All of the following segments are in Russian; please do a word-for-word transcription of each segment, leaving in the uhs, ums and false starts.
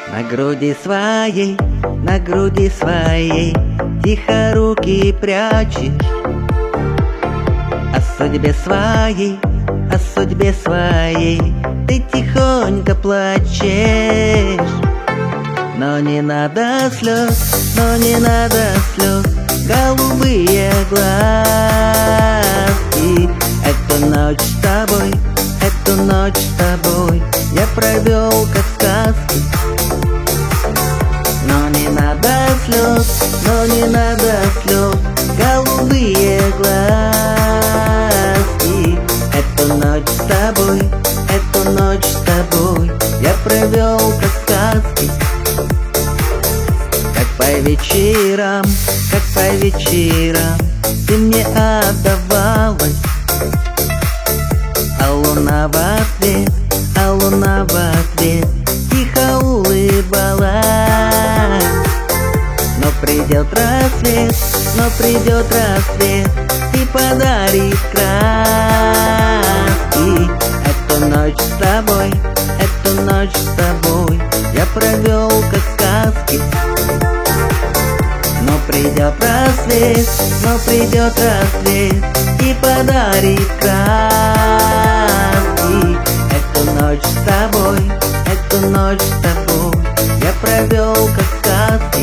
На груди своей, на груди своей тихо руки прячешь. О судьбе своей, о судьбе своей ты тихонько плачешь. Но не надо слез, но не надо слез, голубые глазки. Эту ночь с тобой, эту ночь с тобой я провел как сказки. Но не надо слез, но не надо слез, голубые глазки. Эту ночь с тобой, эту ночь с тобой я провел как сказки. Как по вечерам, как по вечерам ты мне отдавалась, а луна в ответ, а луна в ответ тихо улыбалась. Но придет рассвет, но придет рассвет и подарит краски. Эту ночь с тобой, эту ночь с тобой я провел как сказки. Но придет рассвет, но придет рассвет и подарит краски. Эту ночь с тобой, эту ночь с тобой я провел как сказки.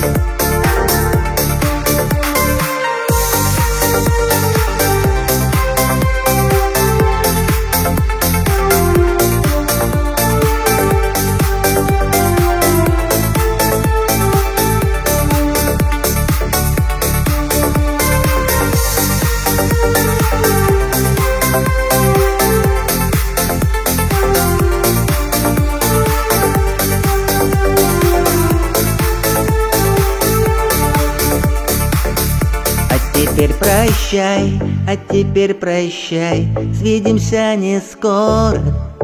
Теперь прощай, а теперь прощай, свидимся не скоро.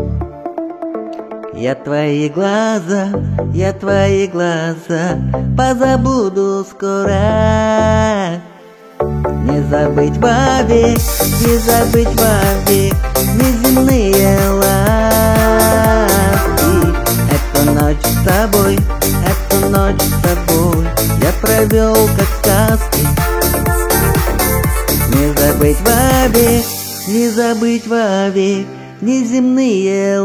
Я твои глаза, я твои глаза позабуду скоро. Не забыть вовек, не забыть вовек неземные ласки. Эту ночь с тобой, эту ночь с тобой я провел как сказки. Не забыть вовек, не забыть вовек неземные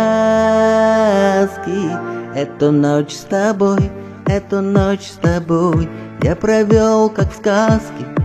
ласки. Эту ночь с тобой, эту ночь с тобой я провел как в сказке.